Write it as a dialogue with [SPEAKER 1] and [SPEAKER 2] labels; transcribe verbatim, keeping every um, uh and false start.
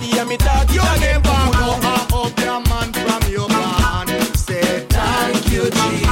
[SPEAKER 1] hear me talk it again. Pull out up your man from your man. Say thank you, Jesus.